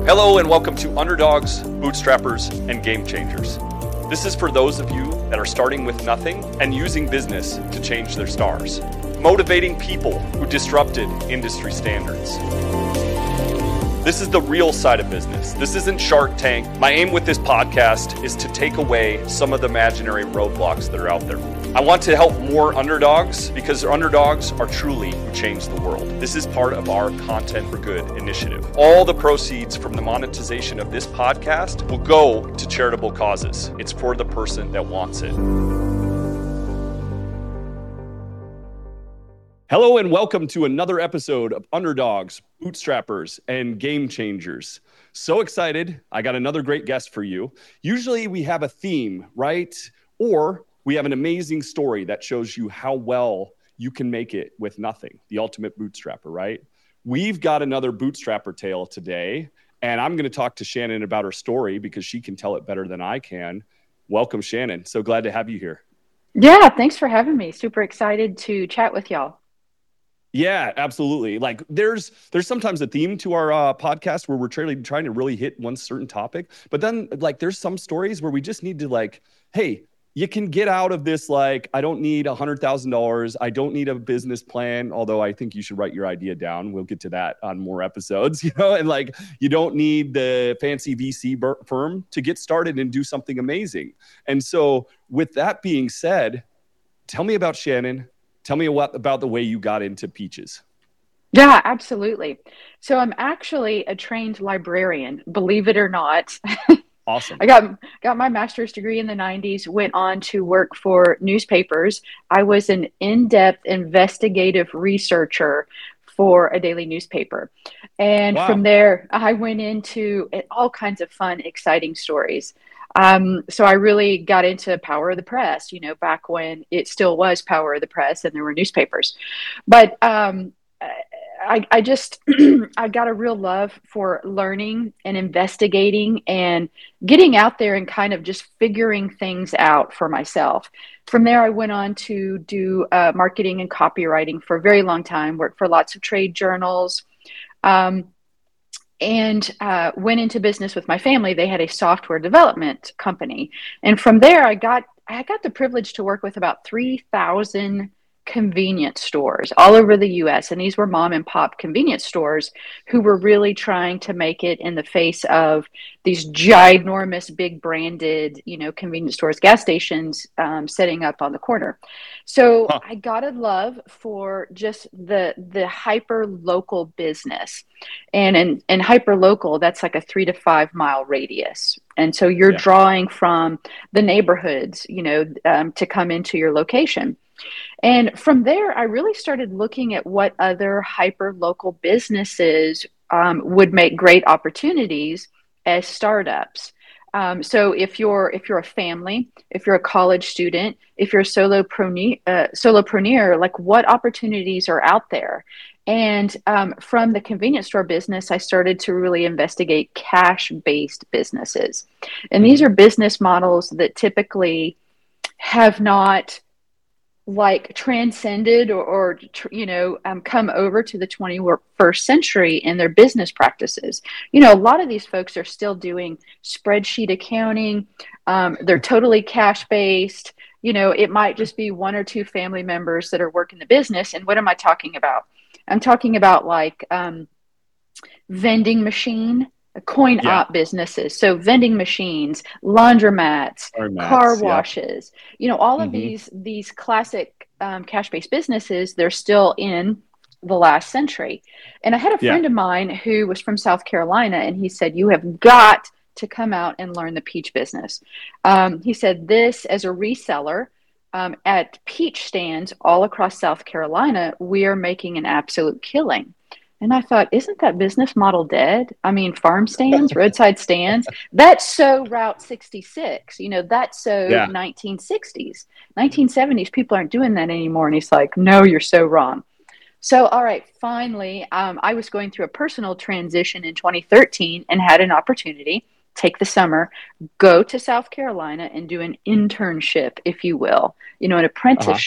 Hello and welcome to Underdogs, Bootstrappers, and Game Changers. This is for those of you that are starting with nothing and using business to change their stars. Motivating people who disrupted industry standards. This is the real side of business. This isn't Shark Tank. My aim with this podcast is to take away some of the imaginary roadblocks that are out there. I want to help more underdogs because underdogs are truly who change the world. This is part of our Content for Good initiative. All the proceeds from the monetization of this podcast will go to charitable causes. It's for the person that wants it. Hello and welcome to another episode of Underdogs, Bootstrappers, and Game Changers. So excited. I got another great guest for you. Usually we have a theme, right? Or we have an amazing story that shows you how well you can make it with nothing, the ultimate bootstrapper, right? We've got another bootstrapper tale today, and I'm going to talk to Shannon about her story because she can tell it better than I can. Welcome, Shannon. So glad to have you here. Yeah, thanks for having me. Super excited to chat with y'all. Yeah, absolutely. Like there's sometimes a theme to our podcast where we're trying to really hit one certain topic, but then like there's some stories where we just need to like, hey, you can get out of this. Like, I don't need $100,000. I don't need a business plan. Although I think you should write your idea down. We'll get to that on more episodes, and like, you don't need the fancy VC firm to get started and do something amazing. And so with that being said, tell me about Shannon. Tell me about the way you got into Peaches. Yeah, absolutely. So I'm actually a trained librarian, believe it or not. Awesome. I got my master's degree in the 90s, went on to work for newspapers. I was an in-depth investigative researcher for a daily newspaper. And From there, I went into all kinds of fun, exciting stories. So I really got into Power of the Press, back when it still was Power of the Press and there were newspapers. But I just, I got a real love for learning and investigating and getting out there and kind of just figuring things out for myself. From there, I went on to do marketing and copywriting for a very long time, worked for lots of trade journals, and went into business with my family. They had a software development company. And from there, I got the privilege to work with about 3,000 convenience stores all over the US. And these were mom and pop convenience stores who were really trying to make it in the face of these ginormous, big branded, convenience stores, gas stations setting up on the corner. So I got a love for just the hyper local business. And in hyper local, that's like a 3 to 5 mile radius. And so you're drawing from the neighborhoods, to come into your location. And from there, I really started looking at what other hyper local businesses would make great opportunities as startups. So if you're a family, if you're a college student, if you're a solopreneur, like what opportunities are out there? And from the convenience store business, I started to really investigate cash-based businesses. And these are business models that typically have not like transcended or come over to the 21st century in their business practices. A lot of these folks are still doing spreadsheet accounting. They're totally cash-based. It might just be one or two family members that are working the business. And what am I talking about? I'm talking about like vending machine, coin-op businesses. So vending machines, laundromats, car washes, all of these classic cash-based businesses, they're still in the last century. And I had a friend of mine who was from South Carolina, and he said, you have got to come out and learn the peach business. He said this as a reseller at peach stands all across South Carolina, we are making an absolute killing. And I thought, isn't that business model dead? I mean, farm stands, roadside stands, that's so Route 66, that's so 1960s, 1970s, people aren't doing that anymore. And he's like, no, you're so wrong. So, all right, finally, I was going through a personal transition in 2013 and had an opportunity, take the summer, go to South Carolina and do an internship, if you will, an apprenticeship.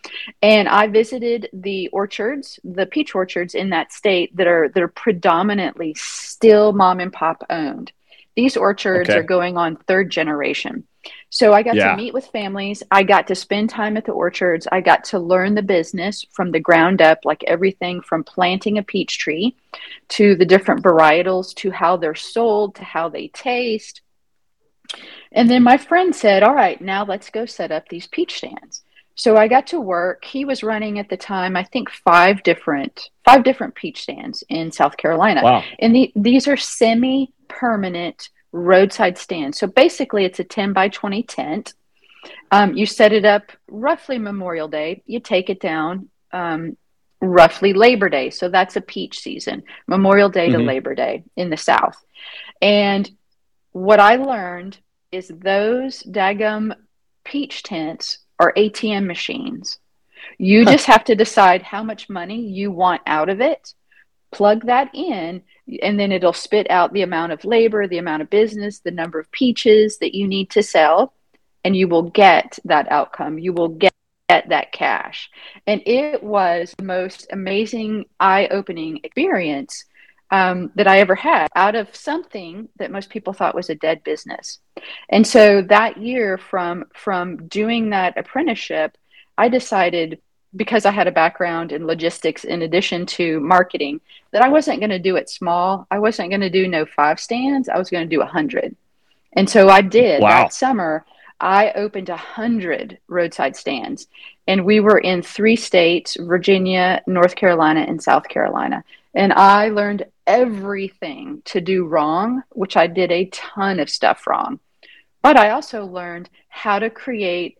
And I visited the orchards, the peach orchards in that state that are predominantly still mom and pop owned. These orchards are Okay. going on third generation. So I got to Yeah. meet with families. I got to spend time at the orchards. I got to learn the business from the ground up, like everything from planting a peach tree to the different varietals to how they're sold to how they taste. And then my friend said, "All right, now let's go set up these peach stands." So I got to work. He was running at the time, I think five different peach stands in South Carolina. Wow. And these are semi-permanent roadside stands. So basically it's a 10 by 20 tent. You set it up roughly Memorial Day. You take it down roughly Labor Day. So that's a peach season, Memorial Day to Hmm. Labor Day in the South. And what I learned is those daggum peach tents are ATM machines. You just have to decide how much money you want out of it, plug that in, and then it'll spit out the amount of labor, the amount of business, the number of peaches that you need to sell, and you will get that outcome. You will get that cash. And it was the most amazing, eye-opening experience that I ever had out of something that most people thought was a dead business. And so that year, from doing that apprenticeship, I decided, because I had a background in logistics in addition to marketing, that I wasn't going to do it small. I wasn't going to do no 5 stands. I was going to do 100. And so I did Wow. that summer. I opened 100 roadside stands, and we were in 3 states: Virginia, North Carolina, and South Carolina. And I learned everything to do wrong, which I did a ton of stuff wrong. But I also learned how to create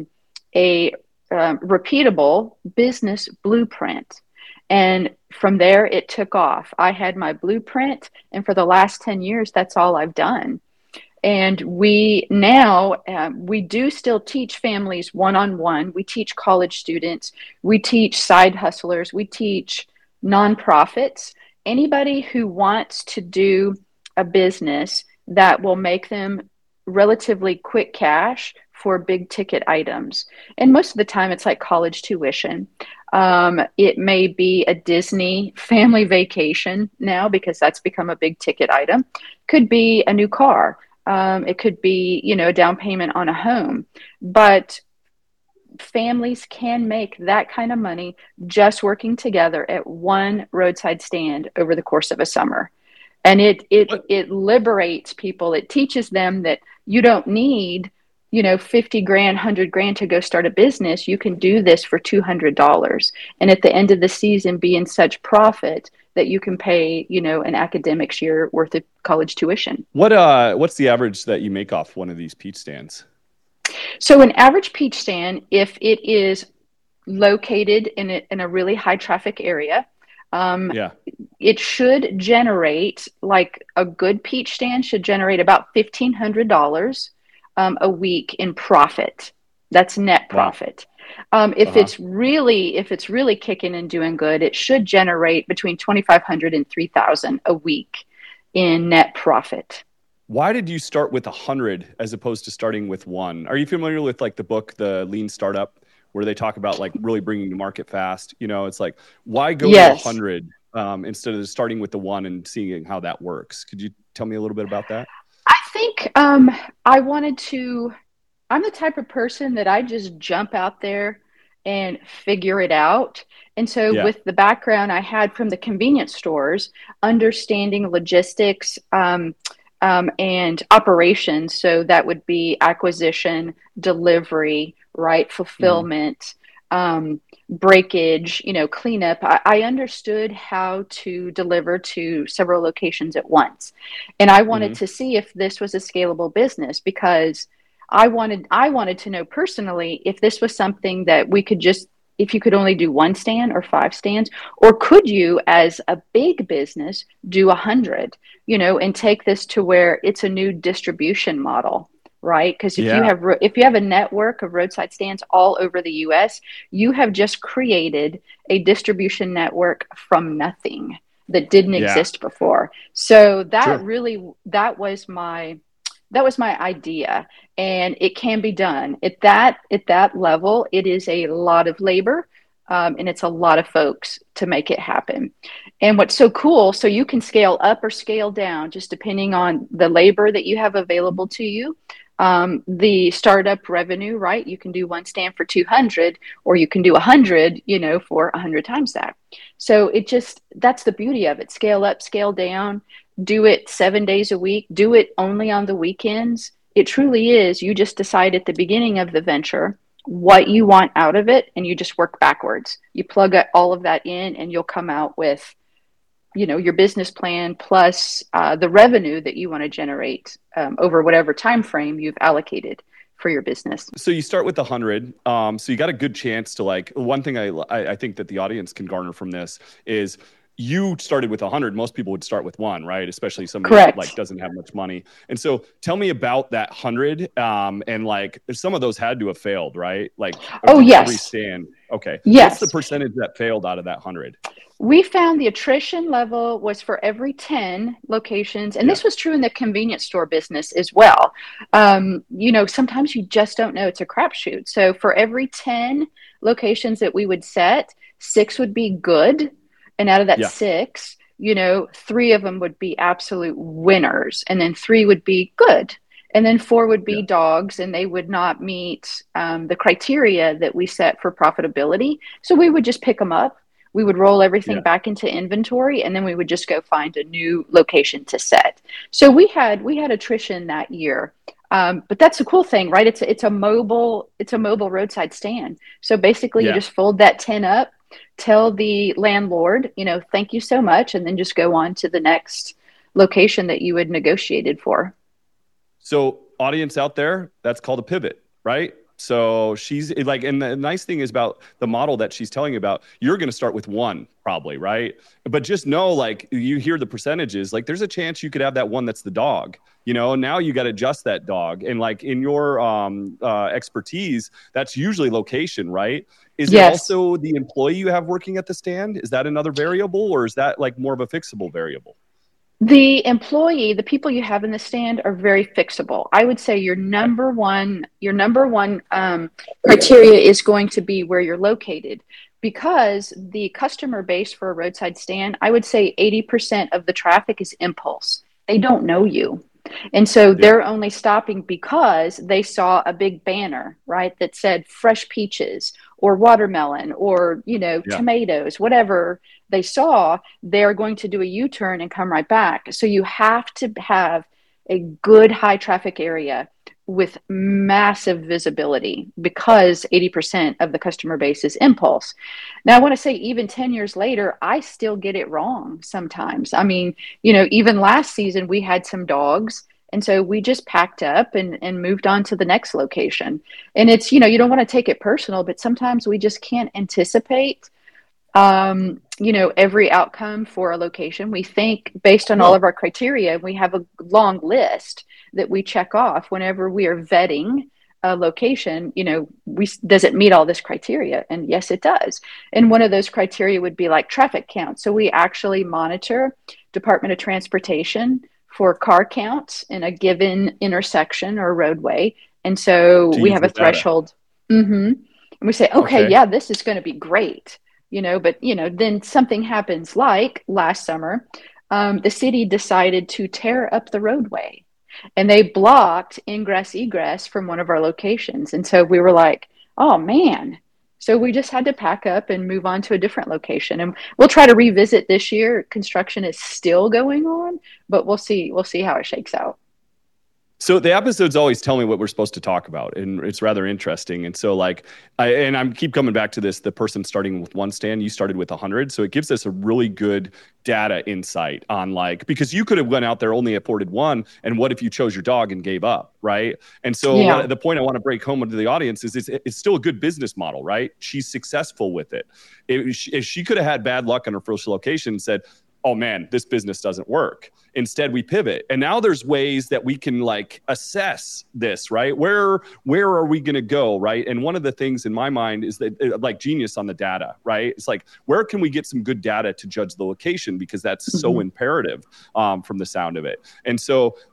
a repeatable business blueprint. And from there, it took off. I had my blueprint, and for the last 10 years, that's all I've done. And we now we do still teach families one-on-one. We teach college students. We teach side hustlers. We teach nonprofits. Anybody who wants to do a business that will make them relatively quick cash for big ticket items. And most of the time, it's like college tuition. It may be a Disney family vacation now, because that's become a big ticket item. Could be a new car. It could be, a down payment on a home. But families can make that kind of money just working together at one roadside stand over the course of a summer. And it liberates people. It teaches them that you don't need, 50 grand, 100 grand to go start a business. You can do this for $200. And at the end of the season, be in such profit that you can pay, an academic year worth of college tuition. What's the average that you make off one of these peach stands? So an average peach stand, if it is located in a really high traffic area, Yeah. it should generate, like a good peach stand should generate about $1,500 a week in profit. That's net Wow. profit. If it's really kicking and doing good, it should generate between 2,500 and 3,000 a week in net profit. Why did you start with 100 as opposed to starting with one? Are you familiar with like the book, The Lean Startup, where they talk about like really bringing to market fast? It's like, why go to Yes. 100 instead of starting with the one and seeing how that works? Could you tell me a little bit about that? I think I'm the type of person that I just jump out there and figure it out. And so, Yeah. with the background I had from the convenience stores, understanding logistics and operations, so that would be acquisition, delivery, right, fulfillment, breakage, cleanup. I understood how to deliver to several locations at once. And I wanted Hmm. to see if this was a scalable business, because I wanted to know personally if this was something that we could just, if you could only do 1 stand or 5 stands, or could you, as a big business, do 100, and take this to where it's a new distribution model, right? Because if you Yeah. have a network of roadside stands all over the U.S., you have just created a distribution network from nothing that didn't Yeah. exist before. So Sure. that was that was my idea, and it can be done at that level. It is a lot of labor, and it's a lot of folks to make it happen. And what's so cool, so you can scale up or scale down just depending on the labor that you have available to you. The startup revenue, right? You can do one stand for 200, or you can do 100, for 100 times that. So that's the beauty of it. Scale up, scale down, do it 7 days a week, do it only on the weekends. It truly is. You just decide at the beginning of the venture what you want out of it, and you just work backwards. You plug all of that in, and you'll come out with your business plan plus the revenue that you want to generate over whatever time frame you've allocated for your business. So you start with 100. So you got a good chance to one thing I think that the audience can garner from this is you started with 100. Most people would start with one, right? Especially somebody that doesn't have much money. And so tell me about that 100. And some of those had to have failed, right? Yes. Every stand. Okay. Yes. What's the percentage that failed out of that 100? We found the attrition level was for every 10 locations. And this was true in the convenience store business as well. Sometimes you just don't know. It's a crapshoot. So for every 10 locations that we would set, 6 would be good. And out of that 6, 3 of them would be absolute winners. And then 3 would be good. And then 4 would be dogs, and they would not meet the criteria that we set for profitability. So we would just pick them up. We would roll everything back into inventory, and then we would just go find a new location to set. So we had attrition that year. But that's the cool thing, right? It's a mobile roadside stand. So basically you just fold that 10 up, tell the landlord, thank you so much, and then just go on to the next location that you had negotiated for. So audience out there, that's called a pivot, right? So she's and the nice thing is about the model that she's telling you about, you're going to start with 1 probably, right? But just know, you hear the percentages, there's a chance you could have that one that's the dog, now you got to adjust that dog. And in your expertise, that's usually location, right? Is it also the employee you have working at the stand? Is that another variable, or is that more of a fixable variable? The employee, the people you have in the stand are very fixable. I would say your number one criteria is going to be where you're located, because the customer base for a roadside stand, I would say 80% of the traffic is impulse. They don't know you. And so they're only stopping because they saw a big banner, right, that said fresh peaches or watermelon or, tomatoes, whatever they saw. They're going to do a U-turn and come right back. So you have to have a good high traffic area with massive visibility, because 80% of the customer base is impulse. Now, I want to say, even 10 years later, I still get it wrong sometimes. I mean, even last season we had some dogs, and so we just packed up and moved on to the next location. And it's, you don't want to take it personal, but sometimes we just can't anticipate every outcome for a location. We think based on all of our criteria, we have a long list that we check off whenever we are vetting a location. Does it meet all this criteria? And yes, it does. And one of those criteria would be traffic count. So we actually monitor Department of Transportation for car counts in a given intersection or roadway. And so we have a threshold. And we say, okay, this is going to be great. But then something happens, like last summer, the city decided to tear up the roadway, and they blocked egress from one of our locations. And so we were like, oh man. So we just had to pack up and move on to a different location. And we'll try to revisit this year. Construction is still going on, but we'll see how it shakes out. So the episodes always tell me what we're supposed to talk about, and it's rather interesting. And so I keep coming back to this, the person starting with 1 stand, you started with 100. So it gives us a really good data insight on because you could have went out there, only afforded 1. And what if you chose your dog and gave up, right? And so the point I want to break home to the audience is it's still a good business model, right? She's successful with it. If she could have had bad luck on her first location and said, oh man, this business doesn't work. Instead, we pivot. And now there's ways that we can assess this, right? Where are we going to go, right? And one of the things in my mind is that genius on the data, right? It's where can we get some good data to judge the location? Because that's so imperative from the sound of it. And so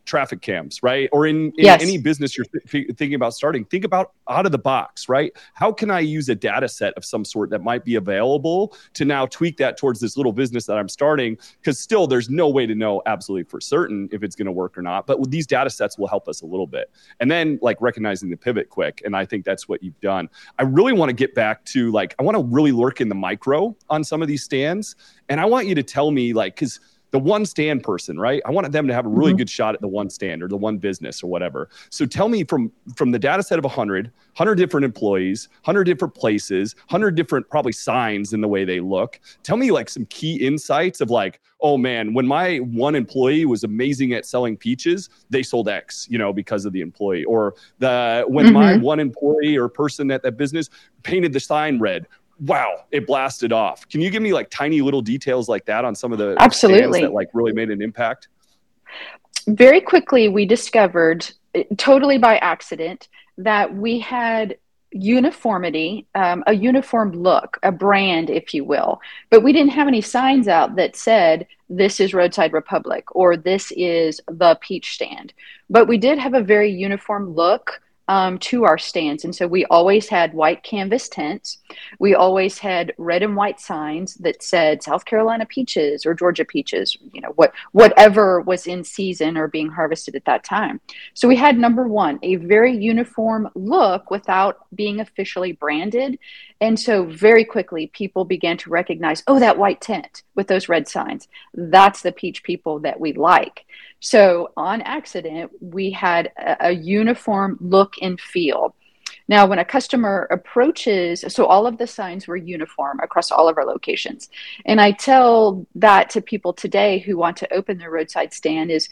traffic cams, right? Or in Yes. any business you're thinking about starting, think about out of the box, right? How can I use a data set of some sort that might be available to now tweak that towards this little business that I'm starting? Because still, there's no way to know absolutely for certain if it's going to work or not. But with these data sets will help us a little bit. And then like recognizing the pivot quick. And I think that's what you've done. I really want to get back to like, I want to really lurk in the micro on some of these stands. And I want you to tell me like, because the one stand person, right? I wanted them to have a really good shot at the one stand or the one business or whatever. So tell me from the data set of 100 different employees, 100 different places, 100 different probably signs in the way they look. Tell me like some key insights of like, oh man, when my one employee was amazing at selling peaches, they sold X, because of the employee. Or when my one employee or person at that business painted the sign red, wow, it blasted off. Can you give me like tiny little details like that on some of the stands that like really made an impact? Very quickly, we discovered totally by accident that we had uniformity, a uniform look, a brand, if you will, but we didn't have any signs out that said, this is Roadside Republic or this is the peach stand. But we did have a very uniform look to our stands. And so we always had white canvas tents. We always had red and white signs that said South Carolina peaches or Georgia peaches, whatever was in season or being harvested at that time. So we had, number one, a very uniform look without being officially branded. And so very quickly, people began to recognize, oh, that white tent with those red signs, that's the peach people that we like. So on accident, we had a uniform look and feel. Now, when a customer approaches, so all of the signs were uniform across all of our locations. And I tell that to people today who want to open their roadside stand is,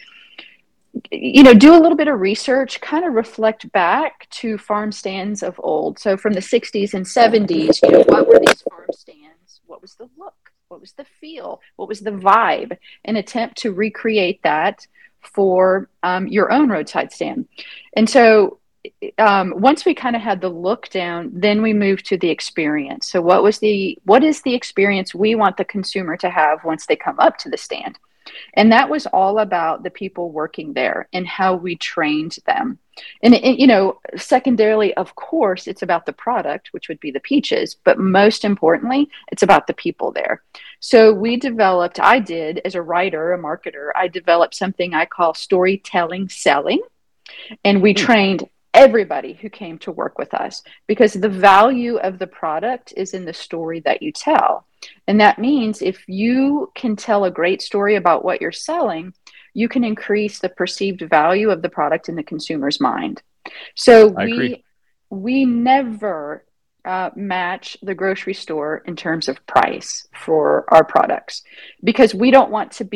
do a little bit of research, kind of reflect back to farm stands of old. So from the 60s and 70s, what were these farm stands? What was the look? What was the feel? What was the vibe? An attempt to recreate that for your own roadside stand. And so once we kind of had the look down, then we moved to the experience. So what is the experience we want the consumer to have once they come up to the stand? And that was all about the people working there and how we trained them. And secondarily, of course, it's about the product, which would be the peaches, but most importantly, it's about the people there. So I did as a writer, a marketer, I developed something I call storytelling selling. And we trained everybody who came to work with us because the value of the product is in the story that you tell. And that means if you can tell a great story about what you're selling, you can increase the perceived value of the product in the consumer's mind. So we never match the grocery store in terms of price for our products because we want to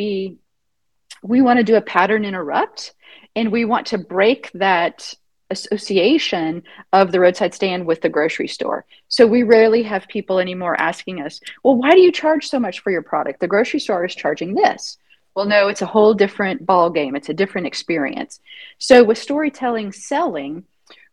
do a pattern interrupt, and we want to break that association of the roadside stand with the grocery store. So we rarely have people anymore asking us, well, why do you charge so much for your product? The grocery store is charging this. Well, no, it's a whole different ball game. It's a different experience. So with storytelling selling,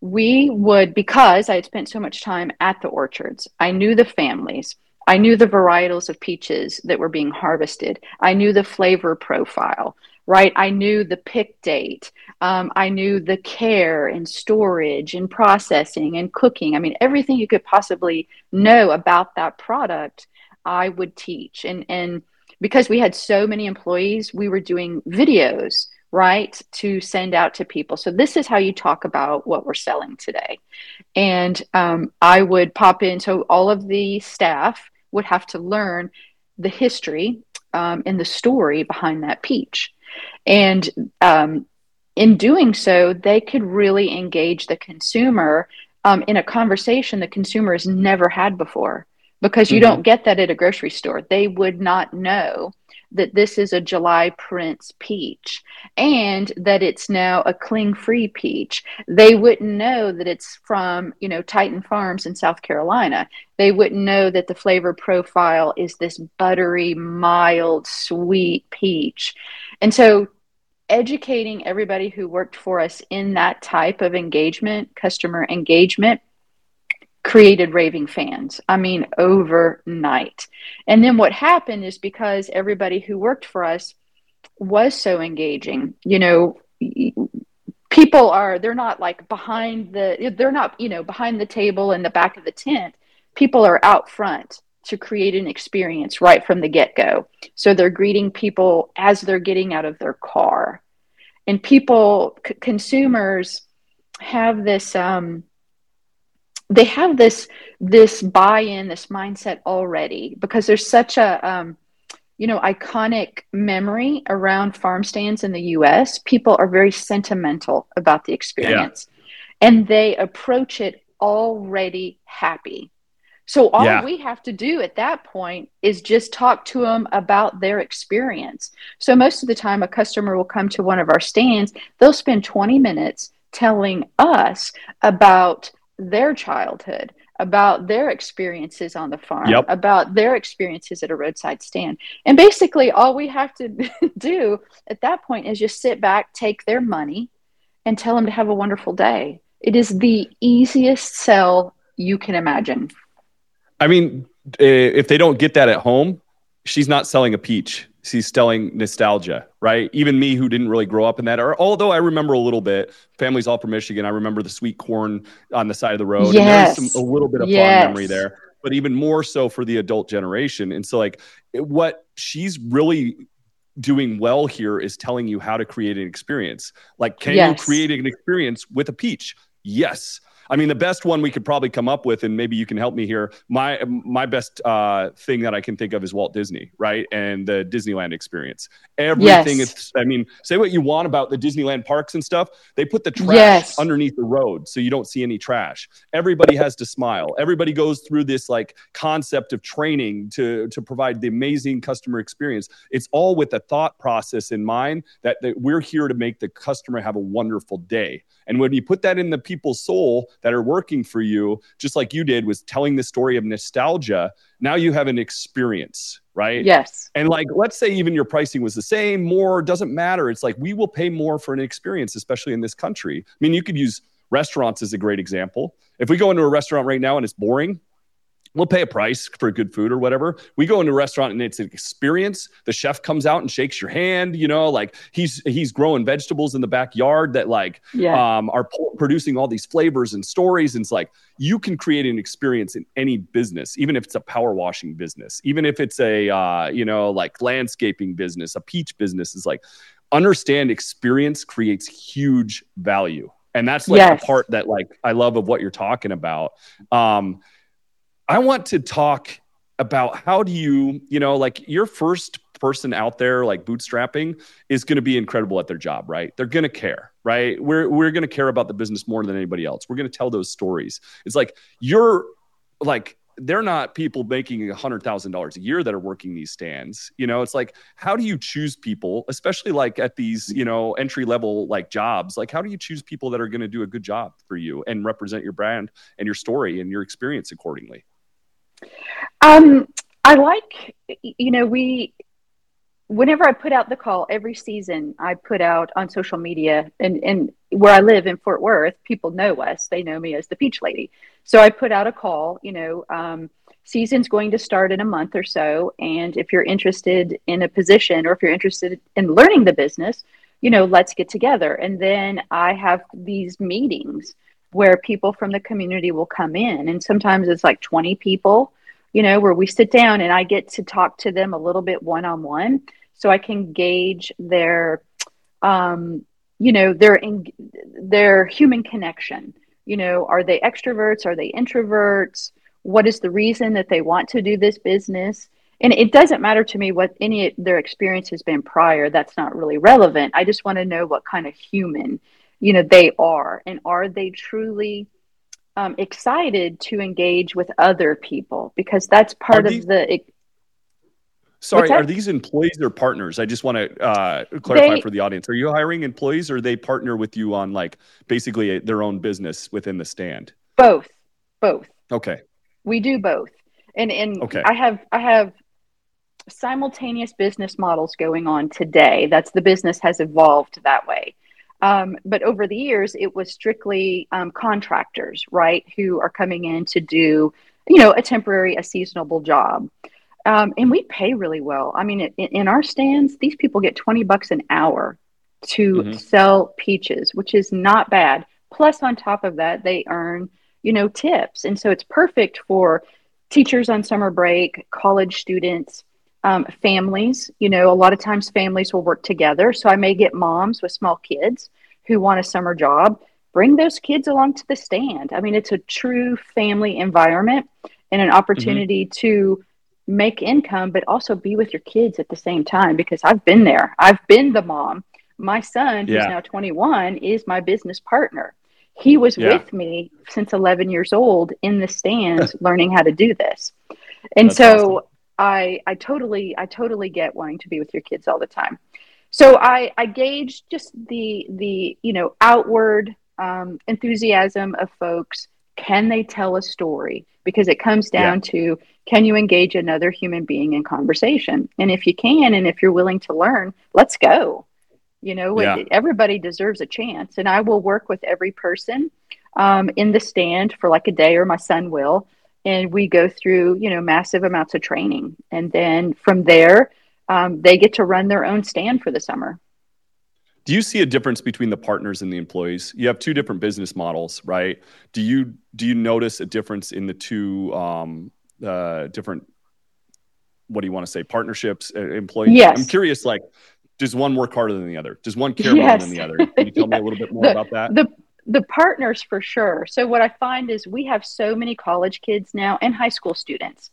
because I had spent so much time at the orchards, I knew the families. I knew the varietals of peaches that were being harvested. I knew the flavor profile, right? I knew the pick date. I knew the care and storage and processing and cooking. I mean, everything you could possibly know about that product, I would teach. And because we had so many employees, we were doing videos, right, to send out to people. So this is how you talk about what we're selling today. And I would pop in. So all of the staff would have to learn the history and the story behind that peach. And in doing so, they could really engage the consumer in a conversation the consumer has never had before, because you don't get that at a grocery store. They would not know that this is a July Prince peach and that it's now a cling-free peach. They wouldn't know that it's from, Titan Farms in South Carolina. They wouldn't know that the flavor profile is this buttery, mild, sweet peach. And so educating everybody who worked for us in that type of engagement, customer engagement, created raving fans. I mean, overnight. And then what happened is because everybody who worked for us was so engaging, people they're not like they're not, behind the table in the back of the tent. People are out front to create an experience right from the get-go. So they're greeting people as they're getting out of their car. And consumers have this, they have this buy-in, this mindset already, because there's such a, iconic memory around farm stands in the US. People are very sentimental about the experience, and they approach it already happy. So all we have to do at that point is just talk to them about their experience. So most of the time, a customer will come to one of our stands. They'll spend 20 minutes telling us about their childhood, about their experiences on the farm, about their experiences at a roadside stand. And basically all we have to do at that point is just sit back, take their money, and tell them to have a wonderful day. It is the easiest sell you can imagine. I mean, if they don't get that at home, she's not selling a peach. She's selling nostalgia, right? Even me, who didn't really grow up in that, or although I remember a little bit, family's all from Michigan. I remember the sweet corn on the side of the road. Yes. And there's a little bit of fond memory there, but even more so for the adult generation. And so like what she's really doing well here is telling you how to create an experience. Like, can you create an experience with a peach? Yes. I mean, the best one we could probably come up with, and maybe you can help me here. My best thing that I can think of is Walt Disney, right? And the Disneyland experience. Everything is, I mean, say what you want about the Disneyland parks and stuff. They put the trash underneath the road so you don't see any trash. Everybody has to smile. Everybody goes through this like concept of training to provide the amazing customer experience. It's all with the thought process in mind that we're here to make the customer have a wonderful day. And when you put that in the people's soul that are working for you, just like you did, was telling the story of nostalgia, now you have an experience, right? Yes. And like, let's say even your pricing was the same, more, doesn't matter. It's like, we will pay more for an experience, especially in this country. I mean, you could use restaurants as a great example. If we go into a restaurant right now and it's boring, we'll pay a price for good food or whatever. We go into a restaurant and it's an experience. The chef comes out and shakes your hand, like he's growing vegetables in the backyard that are producing all these flavors and stories. And it's like, you can create an experience in any business, even if it's a power washing business, even if it's a, like landscaping business, a peach business. Is like, understand experience creates huge value. And that's like the part that like, I love of what you're talking about. I want to talk about how do you, like your first person out there, like bootstrapping, is going to be incredible at their job, right? They're going to care, right? We're going to care about the business more than anybody else. We're going to tell those stories. It's like, they're not people making $100,000 a year that are working these stands. It's like, how do you choose people, especially like at these, entry level like jobs? Like, how do you choose people that are going to do a good job for you and represent your brand and your story and your experience accordingly? I like, whenever I put out the call every season, I put out on social media, and where I live in Fort Worth, people know us. They know me as the Peach Lady. So I put out a call, season's going to start in a month or so. And if you're interested in a position, or if you're interested in learning the business, let's get together. And then I have these meetings where people from the community will come in. And sometimes it's like 20 people, where we sit down and I get to talk to them a little bit one-on-one, so I can gauge their, their human connection. Are they extroverts? Are they introverts? What is the reason that they want to do this business? And it doesn't matter to me what any of their experience has been prior. That's not really relevant. I just want to know what kind of human they are, and are they truly excited to engage with other people, because that's part of the. Sorry, are these employees or partners? I just want to clarify for the audience. Are you hiring employees, or they partner with you on like basically their own business within the stand? Both. Okay. We do both, and okay. I have simultaneous business models going on today. That's the business has evolved that way. But over the years, it was strictly contractors, right, who are coming in to do, a seasonable job. And we pay really well. I mean, in our stands, these people get $20 an hour to Mm-hmm. sell peaches, which is not bad. Plus, on top of that, they earn, tips. And so it's perfect for teachers on summer break, college students, families. A lot of times families will work together. So I may get moms with small kids who want a summer job. Bring those kids along to the stand. I mean, it's a true family environment and an Mm-hmm. opportunity to make income, but also be with your kids at the same time because I've been there. I've been the mom. My son, who's Yeah. now 21, is my business partner. He was Yeah. with me since 11 years old in the stands learning how to do this. And That's awesome. so I totally get wanting to be with your kids all the time. So I gauge just the outward enthusiasm of folks. Can they tell a story? Because it comes Yeah. down to, can you engage another human being in conversation? And if you can, and if you're willing to learn, let's go. Yeah. Everybody deserves a chance, and I will work with every person in the stand for like a day, or my son will, and we go through massive amounts of training, and then from there, they get to run their own stand for the summer. Do you see a difference between the partners and the employees? You have two different business models, right? Do you notice a difference in the two different, what do you want to say, partnerships, employee? I'm Yes. curious, like, does one work harder than the other? Does one care more than Yes. the other? Can you tell me Yeah. a little bit more The about that? the the partners for sure. So what I find is we have so many college kids now and high school students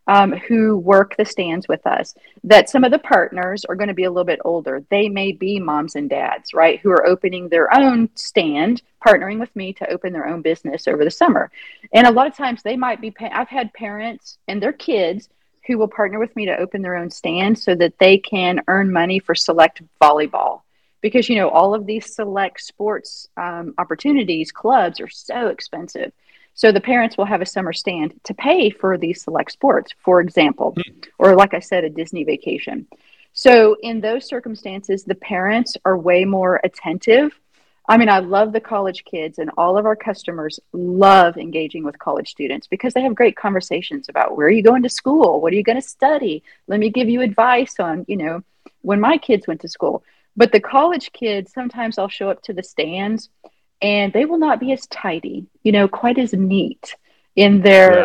who work the stands with us, that some of the partners are going to be a little bit older. They may be moms and dads, right, who are opening their own stand, partnering with me to open their own business over the summer. And a lot of times they might be, I've had parents and their kids who will partner with me to open their own stand so that they can earn money for select volleyball. Because, all of these select sports opportunities, clubs are so expensive. So the parents will have a summer stand to pay for these select sports, for example, or like I said, a Disney vacation. So in those circumstances, the parents are way more attentive. I mean, I love the college kids, and all of our customers love engaging with college students because they have great conversations about, where are you going to school? What are you going to study? Let me give you advice on, when my kids went to school. But the college kids, sometimes I'll show up to the stands and they will not be as tidy, quite as neat in Yeah.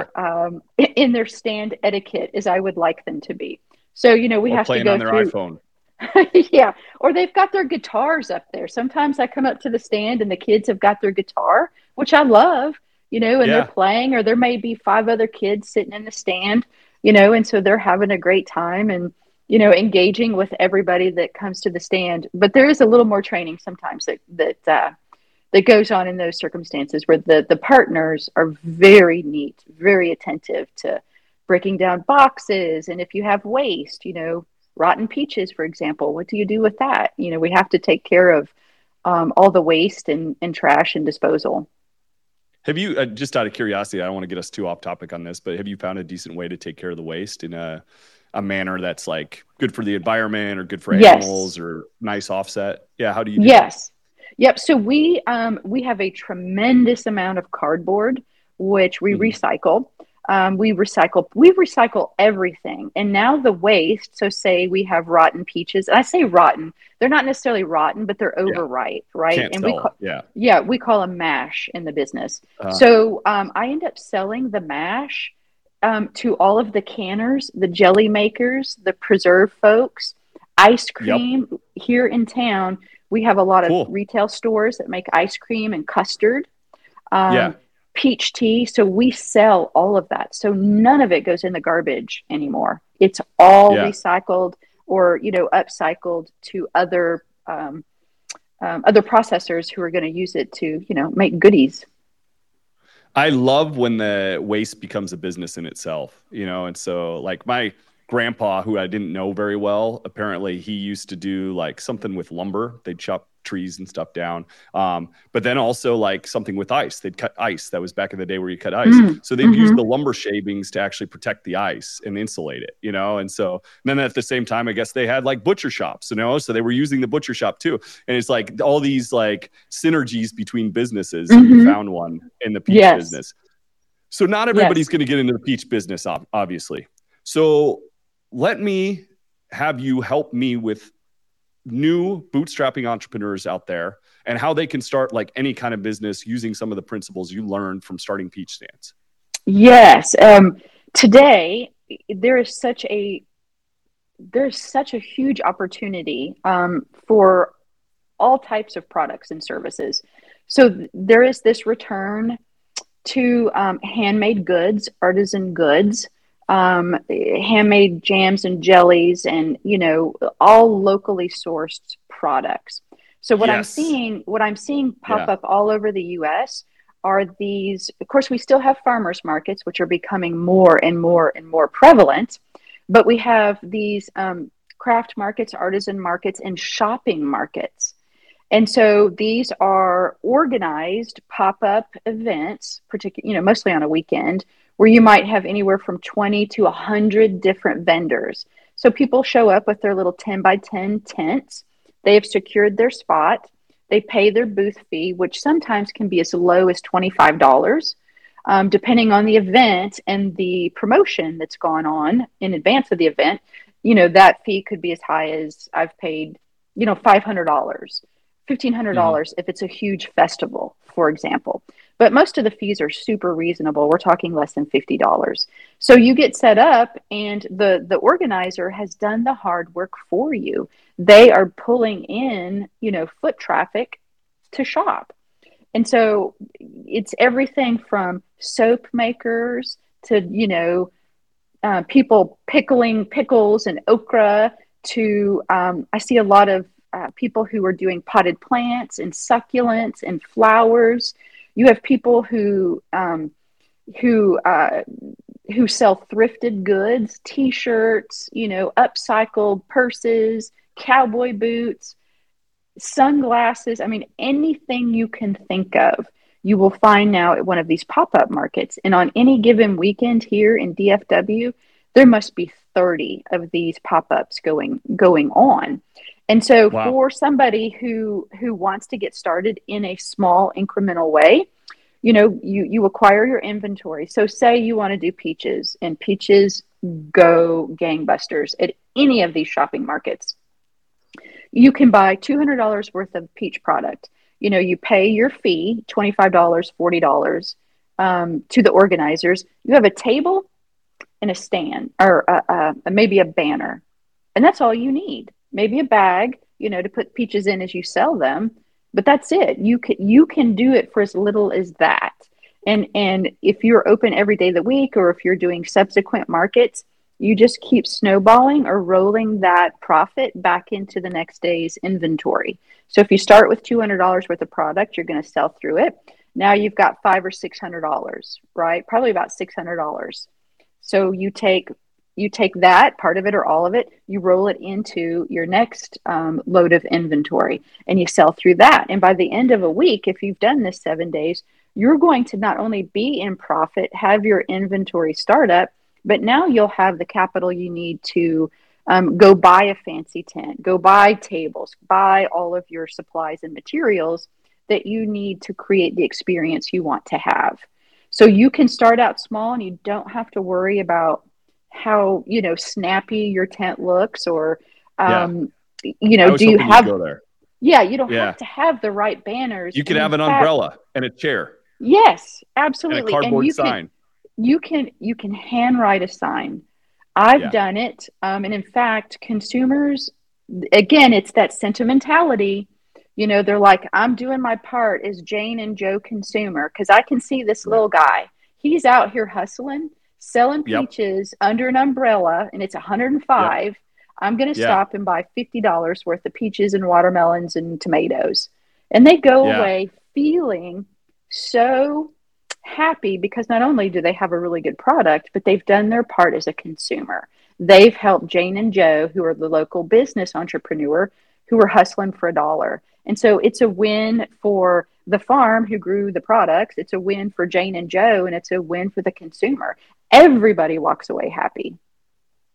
their stand etiquette as I would like them to be. So, we Or have to playing on go their through. iPhone. Yeah, or they've got their guitars up there. Sometimes I come up to the stand and the kids have got their guitar, which I love, and they're Yeah. playing, or there may be five other kids sitting in the stand, and so they're having a great time and engaging with everybody that comes to the stand. But there is a little more training sometimes that goes on in those circumstances where the partners are very neat, very attentive to breaking down boxes. And if you have waste, rotten peaches, for example, what do you do with that? We have to take care of all the waste and trash and disposal. Have you, just out of curiosity, I don't want to get us too off topic on this, but have you found a decent way to take care of the waste in a manner that's like good for the environment or good for Yes. animals or nice offset? Yeah. How do you do that? Yes. Yep. So we have a tremendous amount of cardboard, which we Mm-hmm. recycle. We recycle everything. And now the waste, so say we have rotten peaches, and I say rotten, they're not necessarily rotten, but they're Yeah. overripe, right? Can't And tell. Yeah. we call them mash in the business. Uh, So I end up selling the mash to all of the canners, the jelly makers, the preserve folks, ice yep. cream here in town. We have a lot of Cool. retail stores that make ice cream and custard, Yeah. peach tea. So we sell all of that. So none of it goes in the garbage anymore. It's all Yeah. recycled or upcycled to other processors who are going to use it to make goodies. I love when the waste becomes a business in itself, and so like my grandpa, who I didn't know very well, apparently he used to do like something with lumber. They'd chop trees and stuff down. But then also like something with ice. They'd cut ice. That was back in the day where you cut ice. So they'd use the lumber shavings to actually protect the ice and insulate it, and so then at the same time, I guess they had like butcher shops, so they were using the butcher shop too. And it's like all these like synergies between businesses. And you found one in the peach Yes. business. So not everybody's going to get into the peach business, obviously. So let me have you help me with new bootstrapping entrepreneurs out there and how they can start like any kind of business using some of the principles you learned from starting Peach Stands? Yes. Today, there is such a there's such a huge opportunity for all types of products and services. So there is this return to handmade goods, artisan goods, handmade jams and jellies, and all locally sourced products. So Yes. what I'm seeing pop Yeah. up all over the U.S. are these. Of course, we still have farmers markets, which are becoming more and more and more prevalent, but we have these craft markets, artisan markets, and shopping markets. And so these are organized pop-up events, particularly, mostly on a weekend, where you might have anywhere from 20 to 100 different vendors. So people show up with their little 10 by 10 tents. They have secured their spot. They pay their booth fee, which sometimes can be as low as $25, depending on the event and the promotion that's gone on in advance of the event. That fee could be as high as I've paid, $500. Mm-hmm. $1,500 if it's a huge festival, for example. But most of the fees are super reasonable. We're talking less than $50. So you get set up, and the organizer has done the hard work for you. They are pulling in, foot traffic to shop. And so it's everything from soap makers to, people pickling pickles and okra to, I see a lot of people who are doing potted plants and succulents and flowers. You have people who who sell thrifted goods, T-shirts, upcycled purses, cowboy boots, sunglasses. I mean, anything you can think of, you will find now at one of these pop-up markets. And on any given weekend here in DFW, there must be 30 of these pop-ups going on. And so Wow. for somebody who wants to get started in a small incremental way, you acquire your inventory. So say you want to do peaches, and peaches go gangbusters at any of these shopping markets. You can buy $200 worth of peach product. You pay your fee, $25, $40, to the organizers. You have a table and a stand, or maybe a banner, and that's all you need. Maybe a bag, to put peaches in as you sell them, but that's it. You can do it for as little as that. And if you're open every day of the week, or if you're doing subsequent markets, you just keep snowballing or rolling that profit back into the next day's inventory. So if you start with $200 worth of product, you're going to sell through it. Now you've got $500 or $600, right? Probably about $600. So you take that part of it or all of it, you roll it into your next load of inventory, and you sell through that. And by the end of a week, if you've done this 7 days, you're going to not only be in profit, have your inventory start up, but now you'll have the capital you need to go buy a fancy tent, go buy tables, buy all of your supplies and materials that you need to create the experience you want to have. So you can start out small, and you don't have to worry about how, snappy your tent looks, or, Yeah. I was do you hoping you'd have, go there. yeah, you don't Yeah. have to have the right banners. You could And in have an fact, umbrella and a chair yes, and a absolutely. And cardboard sign. you can handwrite a sign. I've Yeah. done it. And in fact, consumers, again, it's that sentimentality. They're like, I'm doing my part as Jane and Joe consumer, because I can see this Yeah. little guy. He's out here hustling, selling Yep. peaches under an umbrella, and it's Yep. 105. I'm going to Yeah. stop and buy $50 worth of peaches and watermelons and tomatoes. And they go Yeah. away feeling so happy, because not only do they have a really good product, but they've done their part as a consumer. They've helped Jane and Joe, who are the local business entrepreneur, who are hustling for a dollar. And so it's a win for the farm who grew the products. It's a win for Jane and Joe, and it's a win for the consumer. Everybody walks away happy.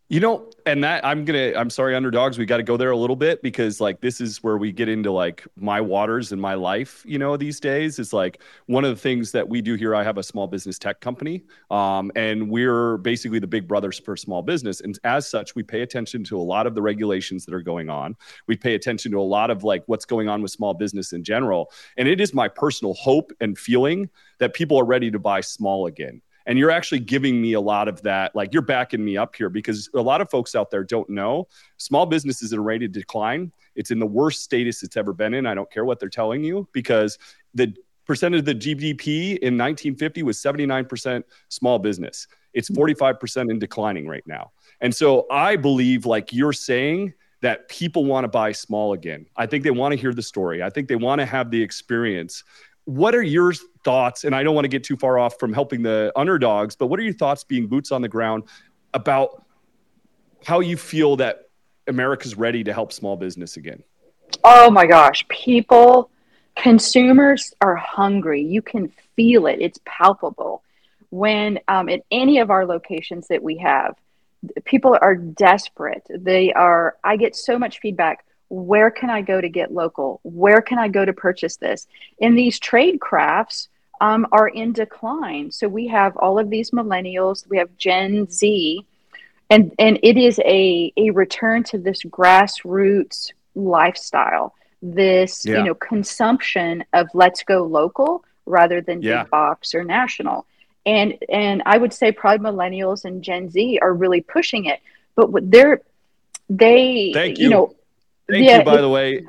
And that I'm sorry, underdogs, we got to go there a little bit because like this is where we get into like my waters and my life, these days is like one of the things that we do here. I have a small business tech company, and we're basically the big brothers for small business. And as such, we pay attention to a lot of the regulations that are going on. We pay attention to a lot of like what's going on with small business in general. And it is my personal hope and feeling that people are ready to buy small again. And you're actually giving me a lot of that. Like you're backing me up here because a lot of folks out there don't know small business is in a rate of decline. It's in the worst status it's ever been in. I don't care what they're telling you because the percentage of the GDP in 1950 was 79% small business. It's 45% in declining right now. And so I believe like you're saying that people want to buy small again. I think they want to hear the story. I think they want to have the experience. What are your thoughts? And I don't want to get too far off from helping the underdogs, but what are your thoughts being boots on the ground about how you feel that America's ready to help small business again? Oh my gosh. Consumers are hungry. You can feel it. It's palpable. When at any of our locations that we have, people are desperate. I get so much feedback. Where can I go to get local? Where can I go to purchase this? And these trade crafts are in decline. So we have all of these millennials, we have Gen Z, and it is a return to this grassroots lifestyle, this consumption of let's go local rather than big box or national. And I would say probably millennials and Gen Z are really pushing it, but Thank you. Thank you, by the way.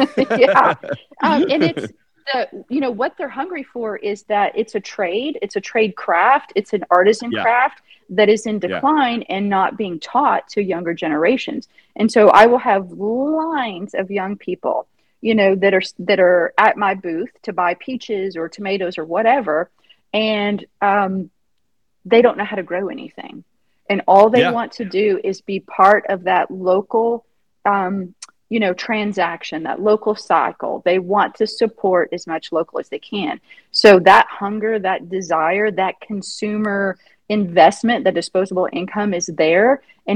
And it's what they're hungry for is that it's a trade craft, it's an artisan craft that is in decline and not being taught to younger generations. And so I will have lines of young people, that are at my booth to buy peaches or tomatoes or whatever, and they don't know how to grow anything, and all they want to do is be part of that local transaction, that local cycle. They want to support as much local as they can. So that hunger, that desire, that consumer investment, the disposable income is there. And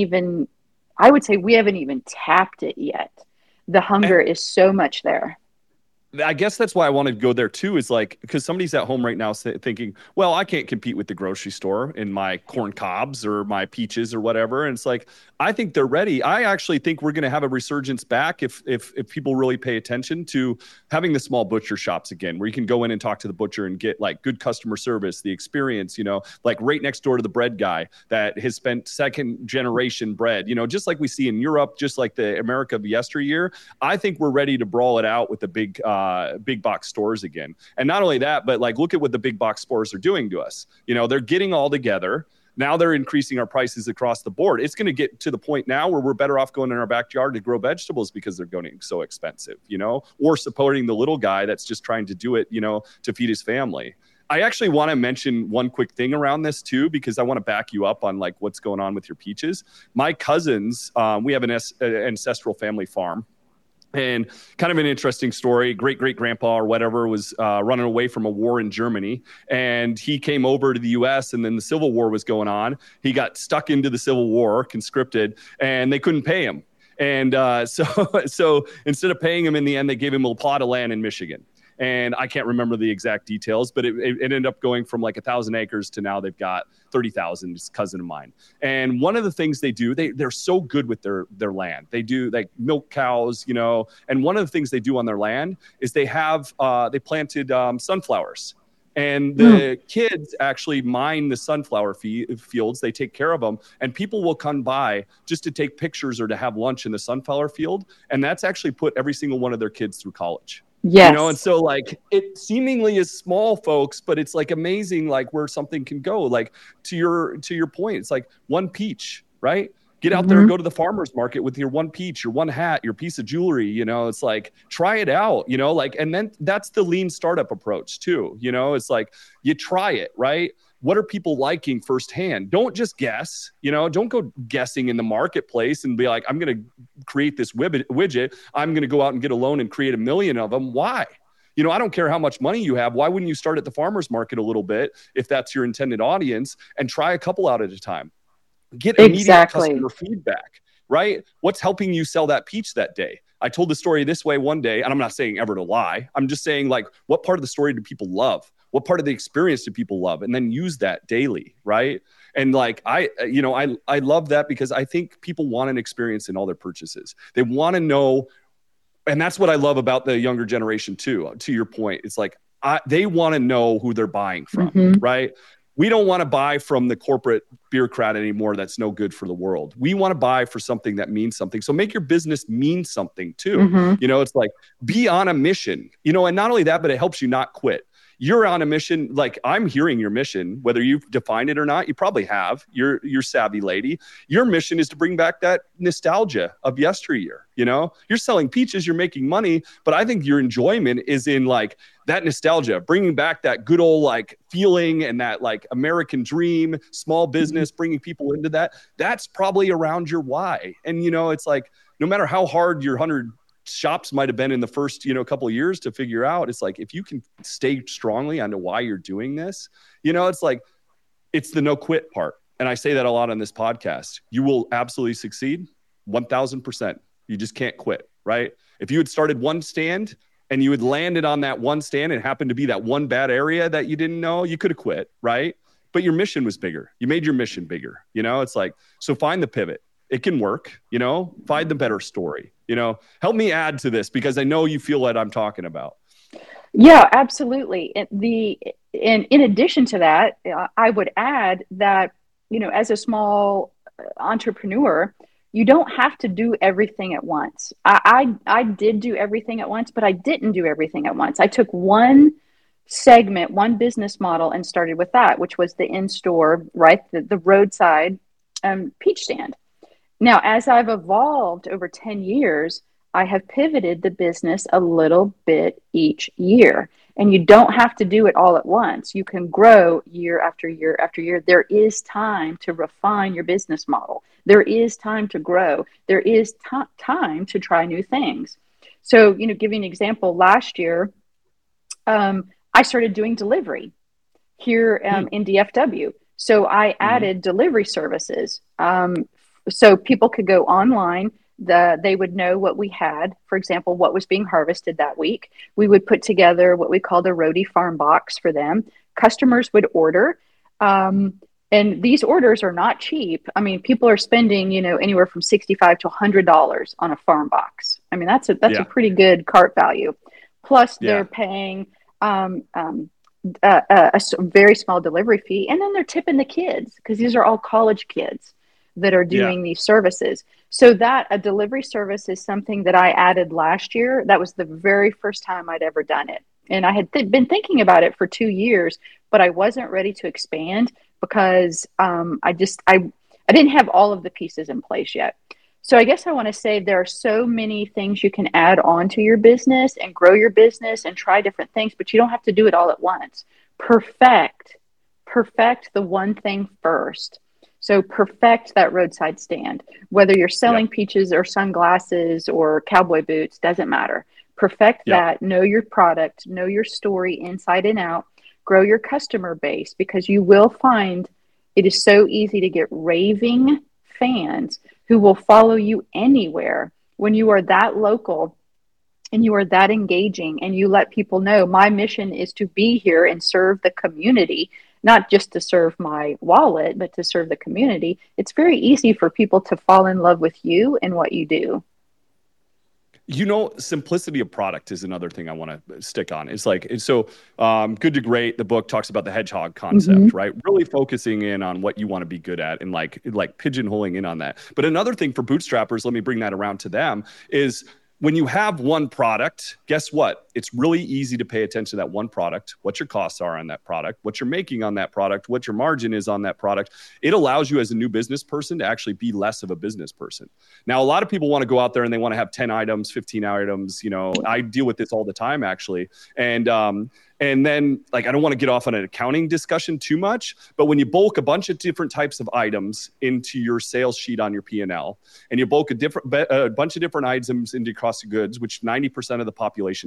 I would say we haven't even tapped it yet. The hunger is so much there. I guess that's why I wanted to go there too, is like, because somebody's at home right now thinking, well, I can't compete with the grocery store in my corn cobs or my peaches or whatever. And it's like, I think they're ready. I actually think we're going to have a resurgence back if people really pay attention to having the small butcher shops again, where you can go in and talk to the butcher and get like good customer service, the experience, like right next door to the bread guy that has spent second generation bread, just like we see in Europe, just like the America of yesteryear. I think we're ready to brawl it out with the big box stores again. And not only that, but like, look at what the big box stores are doing to us. They're getting all together. Now they're increasing our prices across the board. It's going to get to the point now where we're better off going in our backyard to grow vegetables because they're going so expensive, or supporting the little guy that's just trying to do it, to feed his family. I actually want to mention one quick thing around this too, because I want to back you up on like what's going on with your peaches. My cousins, we have an ancestral family farm. And kind of an interesting story. Great-great-grandpa or whatever was running away from a war in Germany. And he came over to the U.S. and then the Civil War was going on. He got stuck into the Civil War, conscripted, and they couldn't pay him. And so instead of paying him in the end, they gave him a plot of land in Michigan. And I can't remember the exact details, but it ended up going from like 1,000 acres to now they've got 30,000. It's a cousin of mine. And one of the things they do, they're so good with their land. They do like milk cows, and one of the things they do on their land is they planted sunflowers. And the kids actually mine the sunflower fields. They take care of them. And people will come by just to take pictures or to have lunch in the sunflower field. And that's actually put every single one of their kids through college. Yes. And so like it seemingly is small, folks, but it's like amazing, like where something can go. Like to your point, it's like one peach, right? Get out there and go to the farmer's market with your one peach, your one hat, your piece of jewelry, it's like, try it out, and then that's the lean startup approach too. It's like, you try it, right? What are people liking firsthand? Don't just guess, don't go guessing in the marketplace and be like, I'm going to create this widget. I'm going to go out and get a loan and create 1 million of them. Why? I don't care how much money you have. Why wouldn't you start at the farmer's market a little bit if that's your intended audience and try a couple out at a time? Get immediate Exactly. customer feedback, right? What's helping you sell that peach that day? I told the story this way one day, and I'm not saying ever to lie. I'm just saying, like, what part of the story do people love? What part of the experience do people love? And then use that daily, right? And like, I love that because I think people want an experience in all their purchases. They want to know, and that's what I love about the younger generation too. To your point, it's like they want to know who they're buying from, right? We don't want to buy from the corporate bureaucrat anymore. That's no good for the world. We want to buy for something that means something. So make your business mean something too. It's like, be on a mission, and not only that, but it helps you not quit. You're on a mission. Like, I'm hearing your mission, whether you've defined it or not. You probably have. You're savvy lady. Your mission is to bring back that nostalgia of yesteryear. You're selling peaches, you're making money, but I think your enjoyment is in like that nostalgia, bringing back that good old like feeling and that like American dream, small business, bringing people into that. That's probably around your why. And it's like, no matter how hard your 100 shops might have been in the first couple of years to figure out, it's like, if you can stay strongly onto why you're doing this, it's like, it's the no quit part. And I say that a lot on this podcast. You will absolutely succeed 1000%. You just can't quit, right? If you had started one stand and you had landed on that one stand and happened to be that one bad area that you didn't know, you could have quit, right? But your mission was bigger. You made your mission bigger. It's like, so find the pivot. It can work, find the better story, help me add to this because I know you feel what I'm talking about. Yeah, absolutely. And in addition to that, I would add that, as a small entrepreneur, you don't have to do everything at once. I did do everything at once, but I didn't do everything at once. I took one segment, one business model, and started with that, which was the in-store, right? The roadside peach stand. Now, as I've evolved over 10 years, I have pivoted the business a little bit each year. And you don't have to do it all at once. You can grow year after year after year. There is time to refine your business model. There is time to grow. There is time to try new things. So, giving an example, last year, I started doing delivery here in DFW. So I added delivery services. So people could go online. They would know what we had, for example, what was being harvested that week. We would put together what we called a roadie farm box for them. Customers would order. And these orders are not cheap. I mean, people are spending, anywhere from $65 to $100 on a farm box. I mean, that's a pretty good cart value. Plus they're paying a very small delivery fee. And then they're tipping the kids because these are all college kids that are doing these services. So that a delivery service is something that I added last year. That was the very first time I'd ever done it. And I had been thinking about it for 2 years, but I wasn't ready to expand because I didn't have all of the pieces in place yet. So I guess I want to say there are so many things you can add on to your business and grow your business and try different things, but you don't have to do it all at once. Perfect the one thing first. So perfect that roadside stand, whether you're selling peaches or sunglasses or cowboy boots, doesn't matter. Perfect that, know your product, know your story inside and out, grow your customer base, because you will find it is so easy to get raving fans who will follow you anywhere when you are that local and you are that engaging and you let people know my mission is to be here and serve the community, not just to serve my wallet, but to serve the community. It's very easy for people to fall in love with you and what you do. Simplicity of product is another thing I want to stick on. It's like, so Good to Great, the book talks about the hedgehog concept, right? Really focusing in on what you want to be good at and like pigeonholing in on that. But another thing for bootstrappers, let me bring that around to them, is when you have one product, guess what? It's really easy to pay attention to that one product, what your costs are on that product, what you're making on that product, what your margin is on that product. It allows you as a new business person to actually be less of a business person. Now, a lot of people want to go out there and they want to have 10 items, 15 items. I deal with this all the time, actually. And then, I don't want to get off on an accounting discussion too much, but when you bulk a bunch of different types of items into your sales sheet on your P&L, and you bulk a bunch of different items into cost of goods, which 90% of the population does,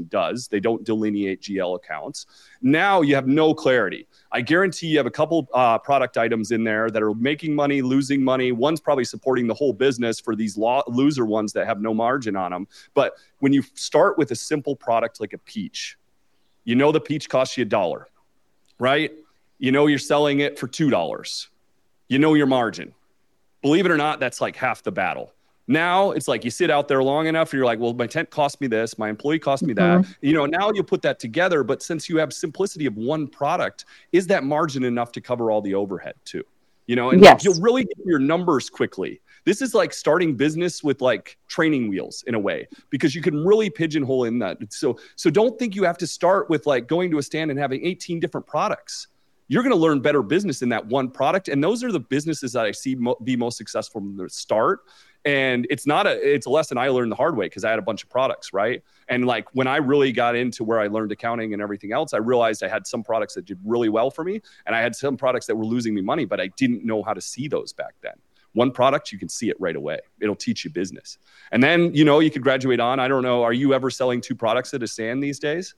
because they don't delineate GL accounts. Now you have no clarity. I guarantee you have a couple product items in there that are making money, losing money. One's probably supporting the whole business for these loser ones that have no margin on them. But when you start with a simple product like a peach, you know the peach costs you $1, right? You know you're selling it for $2. You know your margin. Believe it or not, that's like half the battle. Now it's like you sit out there long enough and you're like, well, my tent cost me this, my employee cost me that. You know, now you put that together, but since you have simplicity of one product, is that margin enough to cover all the overhead too? You know, and yes. You'll really get your numbers quickly. This is like starting business with like training wheels in a way, because you can really pigeonhole in that. So don't think you have to start with like going to a stand and having 18 different products. You're going to learn better business in that one product. And those are the businesses that I see be most successful from the start. And it's a lesson I learned the hard way because I had a bunch of products, right? And like when I really got into where I learned accounting and everything else, I realized I had some products that did really well for me. And I had some products that were losing me money, but I didn't know how to see those back then. One product, you can see it right away. It'll teach you business. And then, you know, you could graduate on. I don't know. Are you ever selling 2 products at a stand these days?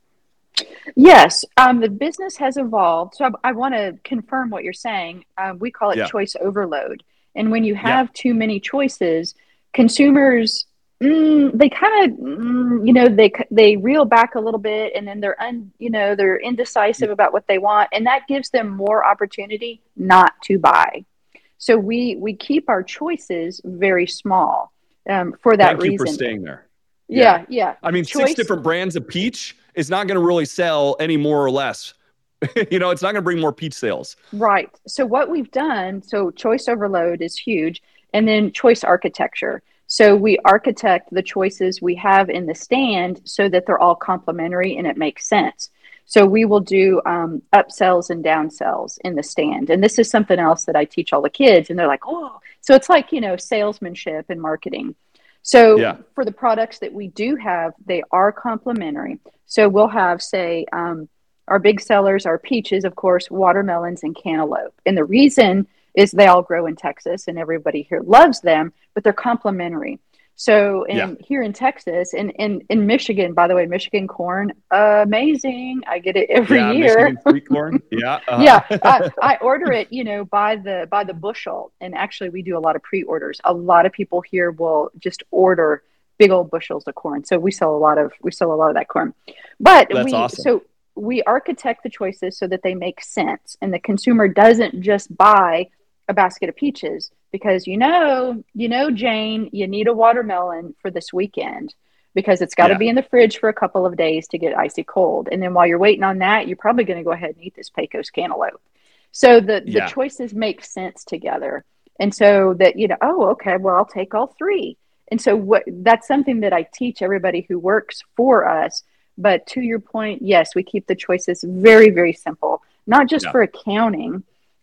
Yes, the business has evolved. So I want to confirm what you're saying. We call it choice overload. And when you have too many choices, consumers, they kind of, you know, they reel back a little bit, and then they're indecisive about what they want, and that gives them more opportunity not to buy. So we keep our choices very small for that reason. Thank you for staying there. Yeah. I mean, 6 different brands of peach is not going to really sell any more or less. You know, it's not going to bring more peach sales. Right. So what we've done, so choice overload is huge, and then choice architecture. So we architect the choices we have in the stand so that they're all complementary and it makes sense. So we will do upsells and downsells in the stand. And this is something else that I teach all the kids, and they're like, oh, so it's like, you know, salesmanship and marketing. So for the products that we do have, they are complementary. So we'll have, say, our big sellers are peaches, of course, watermelons, and cantaloupe. And the reason is they all grow in Texas and everybody here loves them, but they're complementary. So here in Texas, and in Michigan, by the way, Michigan corn, amazing. I get it every year. Michigan sweet corn. I order it, you know, by the bushel. And actually we do a lot of pre-orders. A lot of people here will just order big old bushels of corn. So we sell a lot of that corn. But that's awesome. So we architect the choices so that they make sense, and the consumer doesn't just buy a basket of peaches because you know, Jane, you need a watermelon for this weekend because it's got to be in the fridge for a couple of days to get icy cold. And then while you're waiting on that, you're probably going to go ahead and eat this Pecos cantaloupe. So the choices make sense together. And so that, you know, oh, okay, well, I'll take all 3. And so that's something that I teach everybody who works for us. But to your point, yes, we keep the choices very, very simple, not just for accounting,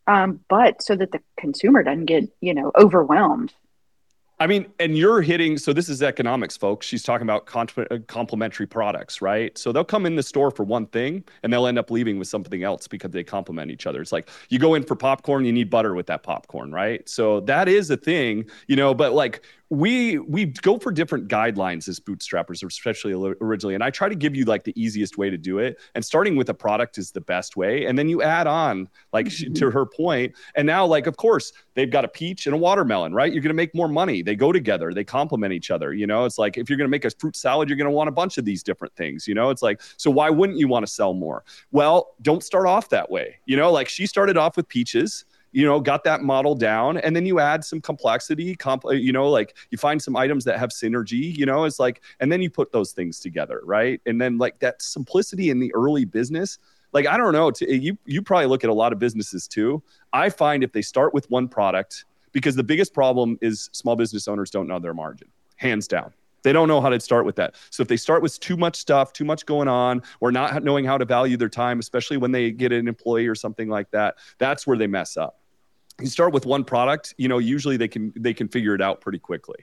but so that the consumer doesn't get, you know, overwhelmed. I mean, and you're hitting, so this is economics, folks. She's talking about complementary products, right? So they'll come in the store for one thing and they'll end up leaving with something else because they complement each other. It's like you go in for popcorn, you need butter with that popcorn, right? So that is a thing, you know, but like we go for different guidelines as bootstrappers, especially originally. And I try to give you like the easiest way to do it. And starting with a product is the best way. And then you add on, like to her point. And now, like, of course, they've got a peach and a watermelon, right? You're going to make more money. They go together. They complement each other. You know, it's like if you're going to make a fruit salad, you're going to want a bunch of these different things. You know, it's like, so why wouldn't you want to sell more? Well, don't start off that way. You know, like she started off with peaches, you know, got that model down, and then you add some complexity, you know, like you find some items that have synergy, you know, it's like, and then you put those things together, right? And then like that simplicity in the early business, like, I don't know, you probably look at a lot of businesses too. I find if they start with one product, because the biggest problem is small business owners don't know their margin, hands down. They don't know how to start with that. So if they start with too much stuff, too much going on, or not knowing how to value their time, especially when they get an employee or something like that, that's where they mess up. You start with one product, you know, usually they can figure it out pretty quickly.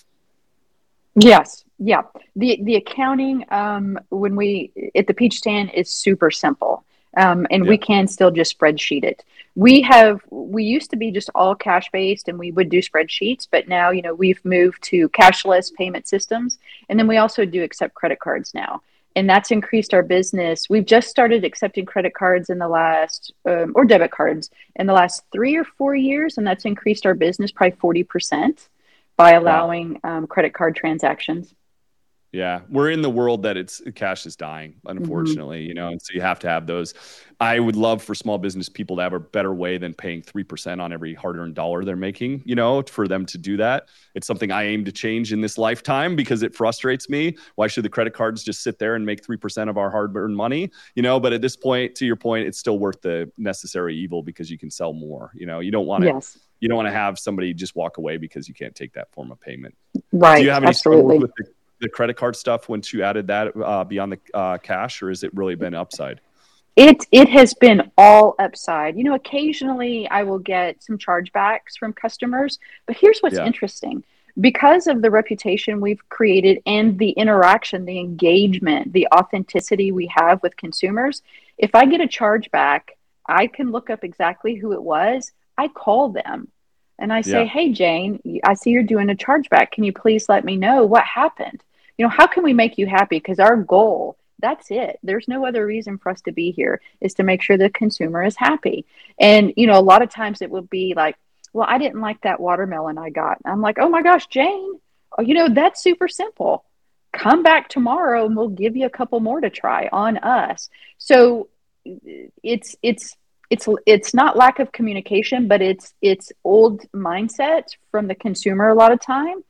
Yes. Yeah. The accounting, when we at the peach stand is super simple. We can still just spreadsheet it. We used to be just all cash based and we would do spreadsheets, but now, you know, we've moved to cashless payment systems. And then we also do accept credit cards now. and that's increased our business. We've just started accepting credit cards in the last, or debit cards in the last 3 or 4 years, and that's increased our business probably 40% by allowing credit card transactions. Yeah, we're in the world that cash is dying, unfortunately, and so you have to have those. I would love for small business people to have a better way than paying 3% on every hard-earned dollar they're making, for them to do that. It's something I aim to change in this lifetime because it frustrates me. Why should the credit cards just sit there and make 3% of our hard-earned money? But at this point, to your point, it's still worth the necessary evil because you can sell more. You don't want to. Yes. You don't want to have somebody just walk away because you can't take that form of payment. Right. Do you have any Absolutely. struggles with the credit card stuff once you added that beyond the cash, or has it really been upside? It has been all upside. Occasionally I will get some chargebacks from customers, but here's what's interesting. Because of the reputation we've created and the interaction, the engagement, the authenticity we have with consumers, if I get a chargeback, I can look up exactly who it was. I call them and I say, hey, Jane, I see you're doing a chargeback. Can you please let me know what happened? How can we make you happy? Because our goal, that's it. There's no other reason for us to be here, is to make sure the consumer is happy. And, a lot of times it will be like, well, I didn't like that watermelon I got. I'm like, oh my gosh, Jane, that's super simple. Come back tomorrow and we'll give you a couple more to try on us. So it's not lack of communication, but it's old mindset from the consumer a lot of time.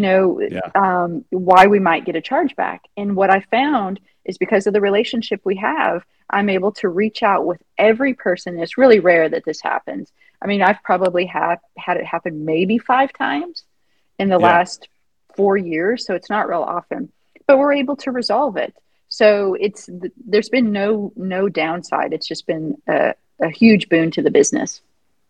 Why we might get a chargeback. And what I found is because of the relationship we have, I'm able to reach out with every person. It's really rare that this happens. I mean, I've probably had it happen maybe 5 times in the last 4 years. So it's not real often, but we're able to resolve it. So there's been no downside. It's just been a huge boon to the business.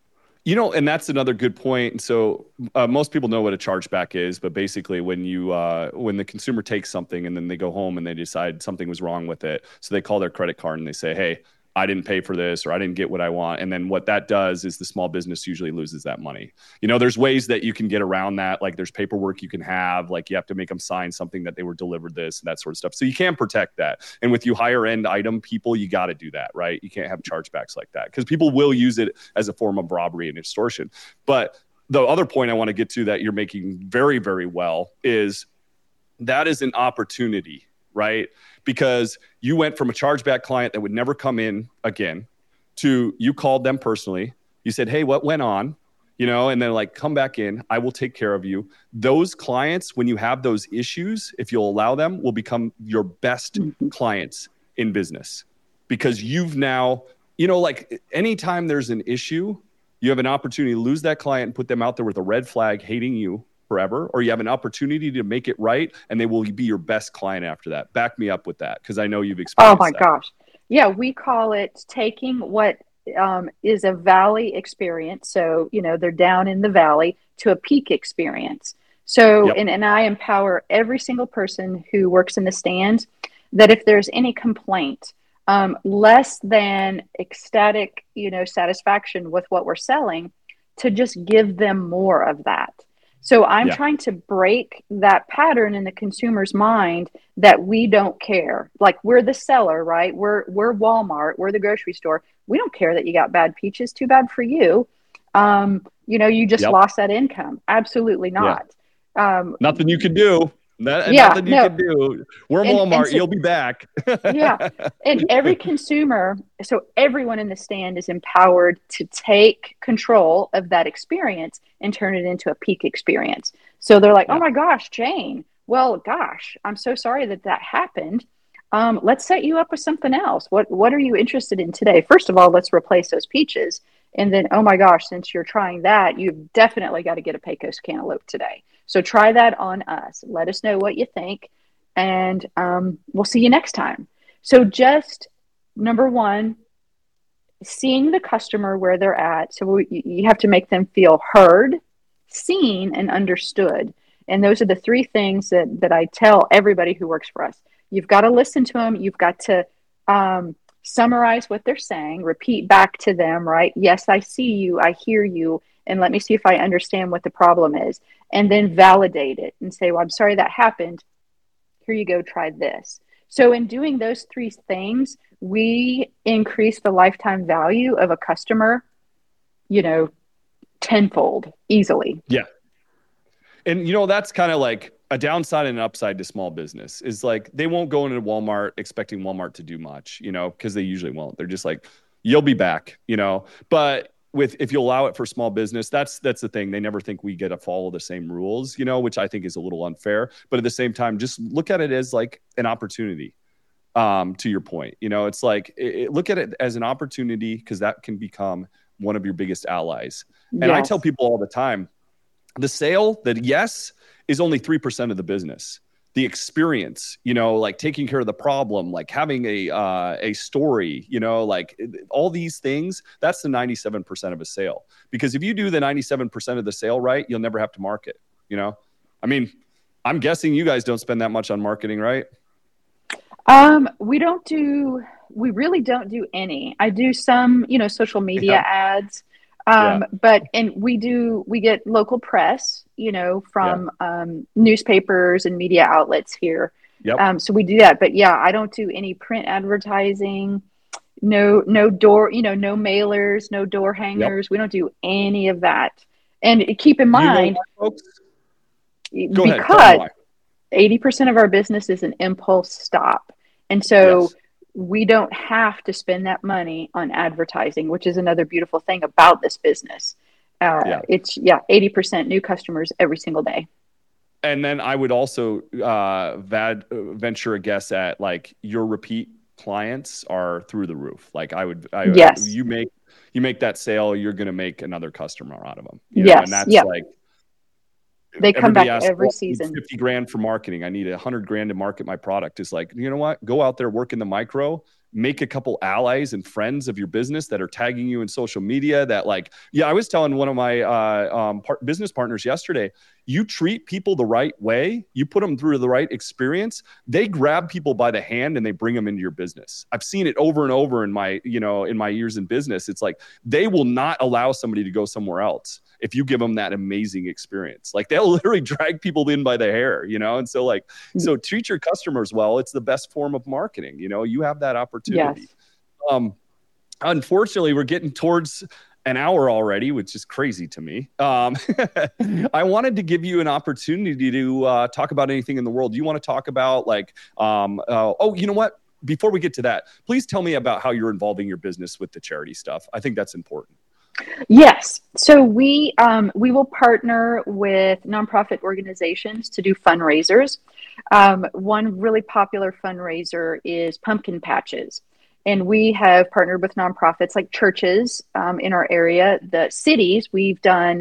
And that's another good point. So most people know what a chargeback is, but basically when the consumer takes something and then they go home and they decide something was wrong with it, so they call their credit card and they say, hey, I didn't pay for this, or I didn't get what I want. And then what that does is the small business usually loses that money. There's ways that you can get around that. Like there's paperwork you can have, like you have to make them sign something that they were delivered this and that sort of stuff. So you can protect that. And with you higher end item people, you got to do that, right? You can't have chargebacks like that because people will use it as a form of robbery and extortion. But the other point I want to get to that you're making very, very well is that is an opportunity, right? Because you went from a chargeback client that would never come in again to you called them personally. You said, hey, what went on? And then like, come back in. I will take care of you. Those clients, when you have those issues, if you'll allow them, will become your best clients in business because you've now, like anytime there's an issue, you have an opportunity to lose that client and put them out there with a red flag hating you forever, or you have an opportunity to make it right and they will be your best client after that. Back me up with that because I know you've experienced that. Gosh. Yeah, we call it taking what is a valley experience. So, they're down in the valley to a peak experience. So, and I empower every single person who works in the stand that if there's any complaint, less than ecstatic, satisfaction with what we're selling, to just give them more of that. So I'm trying to break that pattern in the consumer's mind that we don't care. Like we're the seller, right? We're Walmart. We're the grocery store. We don't care that you got bad peaches. Too bad for you. You just lost that income. Absolutely not. Nothing you can do. Nothing you can do. We're Walmart. You'll be back. And every consumer, so everyone in the stand is empowered to take control of that experience and turn it into a peak experience. So they're like, oh my gosh, Jane, well, gosh, I'm so sorry that happened. Let's set you up with something else. What are you interested in today? First of all, let's replace those peaches. And then, oh my gosh, since you're trying that, you've definitely got to get a Pecos cantaloupe today. So try that on us. Let us know what you think. And we'll see you next time. So just number one, seeing the customer where they're at. So you have to make them feel heard, seen, and understood. And those are the 3 things that I tell everybody who works for us. You've got to listen to them. You've got to summarize what they're saying, repeat back to them, right? Yes, I see you. I hear you. And let me see if I understand what the problem is. And then validate it and say, well, I'm sorry that happened. Here you go. Try this. So in doing those three things, we increase the lifetime value of a customer, you know, tenfold easily. Yeah. And, you know, that's kind of like a downside and an upside to small business is like they won't go into Walmart expecting Walmart to do much, you know, because they usually won't. They're just like, you'll be back, you know. But if you allow it for small business, that's the thing. They never think we get to follow the same rules, you know, which I think is a little unfair. But at the same time, just look at it as like an opportunity. To your point, you know, it's like look at it as an opportunity because that can become one of your biggest allies. And I tell people all the time, the sale that is only 3% of the business. The experience, you know, like taking care of the problem, like having a story, you know, like all these things, that's the 97% of a sale. Because if you do the 97% of the sale right, you'll never have to market, you know? I mean, I'm guessing you guys don't spend that much on marketing, right? We really don't do any. I do some, you know, social media ads. But we get local press, you know, from newspapers and media outlets here. So we do that. But yeah, I don't do any print advertising, no door, you know, no mailers, no door hangers. We don't do any of that. And keep in mind, because 80% of our business is an impulse stop. And so we don't have to spend that money on advertising, which is another beautiful thing about this business. It's 80% new customers every single day. And then I would also venture a guess at like your repeat clients are through the roof. Like you make that sale, you're going to make another customer out of them. You know? And that's like, they come back every season. 50 grand for marketing. I need $100,000 to market my product. It's like, you know what? Go out there, work in the micro, make a couple allies and friends of your business that are tagging you in social media that like, I was telling one of my business partners yesterday, you treat people the right way, you put them through the right experience, they grab people by the hand and they bring them into your business. I've seen it over and over in my years in business. It's like, they will not allow somebody to go somewhere else if you give them that amazing experience. Like they'll literally drag people in by the hair, you know? And so like, so treat your customers well. It's the best form of marketing. You know, you have that opportunity. Unfortunately, we're getting towards an hour already, which is crazy to me. I wanted to give you an opportunity to talk about anything in the world. Do you want to talk about like, you know what? Before we get to that, please tell me about how you're involving your business with the charity stuff. I think that's important. Yes. So we will partner with nonprofit organizations to do fundraisers. One really popular fundraiser is pumpkin patches. And we have partnered with nonprofits like churches in our area, the cities. We've done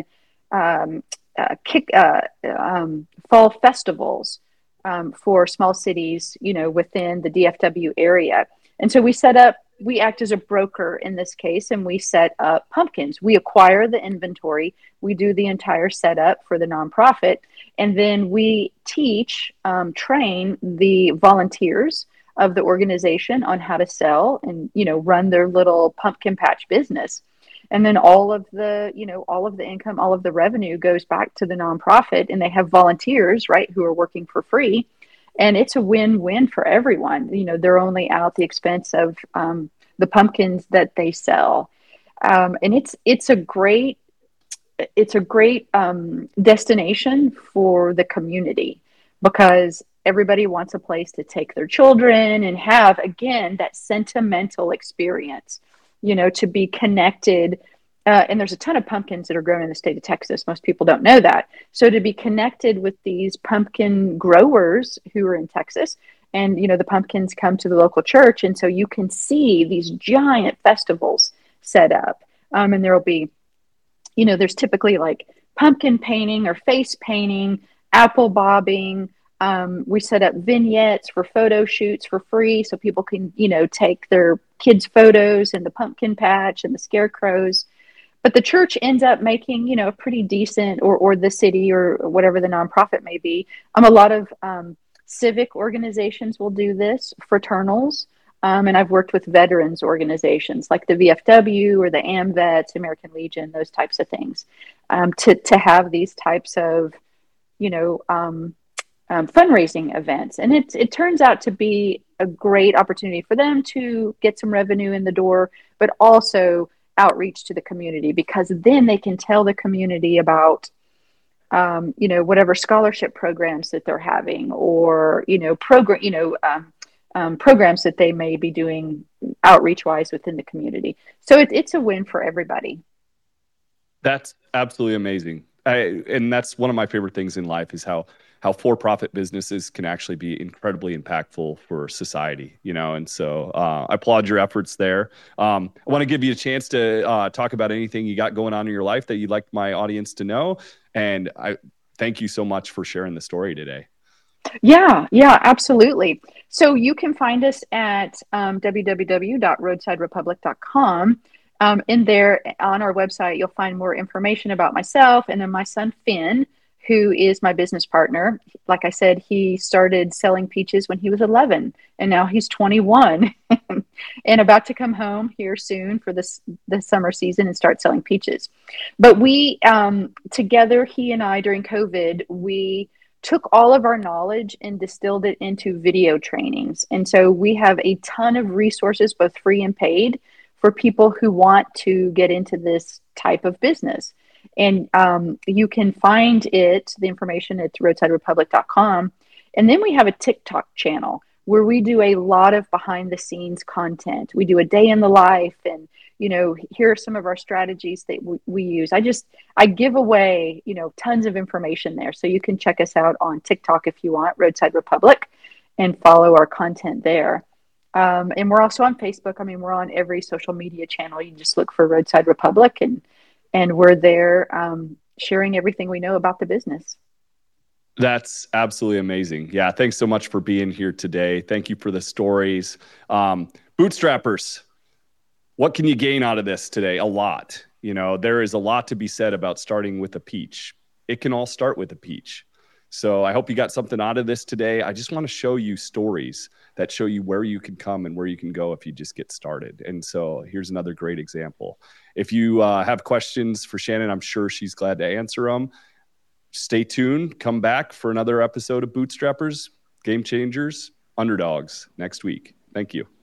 fall festivals for small cities, you know, within the DFW area. And so we act as a broker in this case, and we set up pumpkins. We acquire the inventory. We do the entire setup for the nonprofit. And then we train the volunteers of the organization on how to sell and, you know, run their little pumpkin patch business. And then all of the income, all of the revenue goes back to the nonprofit, and they have volunteers, right, who are working for free. And it's a win-win for everyone. You know, they're only out the expense of the pumpkins that they sell. And it's a great destination for the community because everybody wants a place to take their children and have, again, that sentimental experience, you know, to be connected. And there's a ton of pumpkins that are grown in the state of Texas. Most people don't know that. So to be connected with these pumpkin growers who are in Texas, and, you know, the pumpkins come to the local church. And so you can see these giant festivals set up. And there'll be, you know, there's typically like pumpkin painting or face painting, apple bobbing. We set up vignettes for photo shoots for free so people can, you know, take their kids' photos in the pumpkin patch and the scarecrows. But the church ends up making, you know, a pretty decent, or the city or whatever the nonprofit may be. A lot of civic organizations will do this, fraternals. And I've worked with veterans organizations like the VFW or the AMVETS, American Legion, those types of things, to have these types of, you know, fundraising events. And it turns out to be a great opportunity for them to get some revenue in the door, but also outreach to the community, because then they can tell the community about whatever scholarship programs that they're having, or programs that they may be doing outreach wise within the community. So it's a win for everybody. That's absolutely amazing. And that's one of my favorite things in life, is how for-profit businesses can actually be incredibly impactful for society, and so I applaud your efforts there. I want to give you a chance to talk about anything you got going on in your life that you'd like my audience to know. And I thank you so much for sharing the story today. Yeah, absolutely. So you can find us at www.roadsiderepublic.com. In there on our website, you'll find more information about myself and then my son, Finn, who is my business partner. Like I said, he started selling peaches when he was 11, and now he's 21 and about to come home here soon for the summer season and start selling peaches. But we, together, he and I, during COVID, we took all of our knowledge and distilled it into video trainings. And so we have a ton of resources, both free and paid, for people who want to get into this type of business. And you can find the information at roadsiderepublic.com. And then we have a TikTok channel where we do a lot of behind the scenes content. We do a day in the life, and, here are some of our strategies that we use. I give away, tons of information there. So you can check us out on TikTok if you want, Roadside Republic, and follow our content there. And we're also on Facebook. I mean, we're on every social media channel. You can just look for Roadside Republic, and we're there sharing everything we know about the business. That's absolutely amazing. Yeah. Thanks so much for being here today. Thank you for the stories. Bootstrappers, what can you gain out of this today? A lot. There is a lot to be said about starting with a peach. It can all start with a peach. So I hope you got something out of this today. I just want to show you stories that show you where you can come and where you can go if you just get started. And so here's another great example. If you have questions for Shannon, I'm sure she's glad to answer them. Stay tuned. Come back for another episode of Bootstrappers, Game Changers, Underdogs next week. Thank you.